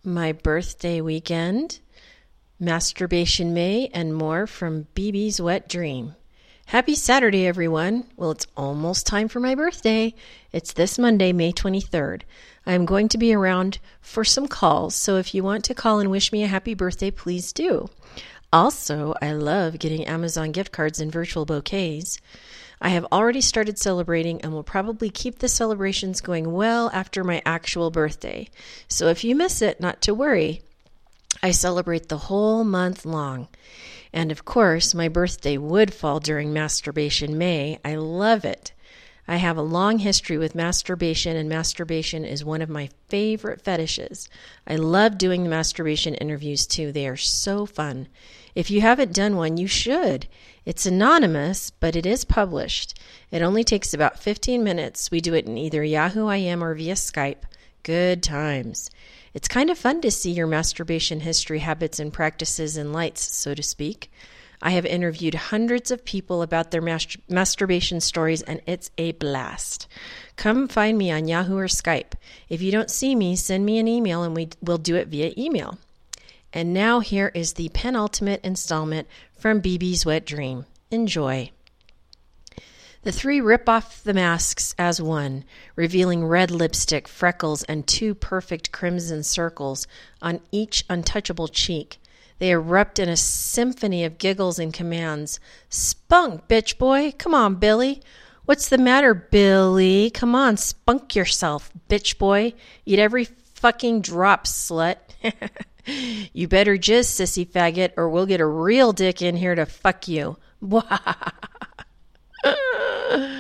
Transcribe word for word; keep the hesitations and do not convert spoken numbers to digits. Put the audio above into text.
my birthday weekend, Masturbation May, and more from B B's Wet Dream. Happy Saturday, everyone. Well, it's almost time for my birthday. It's this Monday, May twenty-third. I'm going to be around for some calls, so if you want to call and wish me a happy birthday, please do. Also, I love getting Amazon gift cards and virtual bouquets. I have already started celebrating and will probably keep the celebrations going well after my actual birthday. So if you miss it, not to worry. I celebrate the whole month long. And of course, my birthday would fall during Masturbation May. I love it. I have a long history with masturbation, and masturbation is one of my favorite fetishes. I love doing the masturbation interviews too. They are so fun. If you haven't done one, you should. It's anonymous, but it is published. It only takes about fifteen minutes. We do it in either Yahoo I M or via Skype. Good times. It's kind of fun to see your masturbation history, habits, and practices in lights, so to speak. I have interviewed hundreds of people about their mas- masturbation stories, and it's a blast. Come find me on Yahoo or Skype. If you don't see me, send me an email, and we will do it via email. And now here is the penultimate installment from B B's Wet Dream. Enjoy. The three rip off the masks as one, revealing red lipstick, freckles, and two perfect crimson circles on each untouchable cheek. They erupt in a symphony of giggles and commands. Spunk, bitch boy. Come on, Billy. What's the matter, Billy? Come on, spunk yourself, bitch boy. Eat every fucking drop, slut. You better jizz, sissy faggot, or we'll get a real dick in here to fuck you.